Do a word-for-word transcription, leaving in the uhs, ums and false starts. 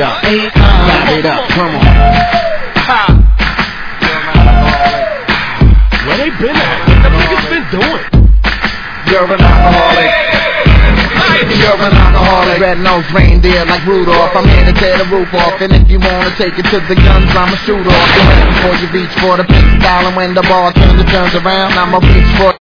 it up. Clap it up. Come on. Where they been at? What the niggas been doing? You're an alcoholic. You're an alcoholic. Red-nosed reindeer like Rudolph. I'm here to tear the roof off. And if you wanna take it to the guns, I'ma shoot off. You're ready before you reach for the pistol. And when the ball turns, it turns around, I'ma reach for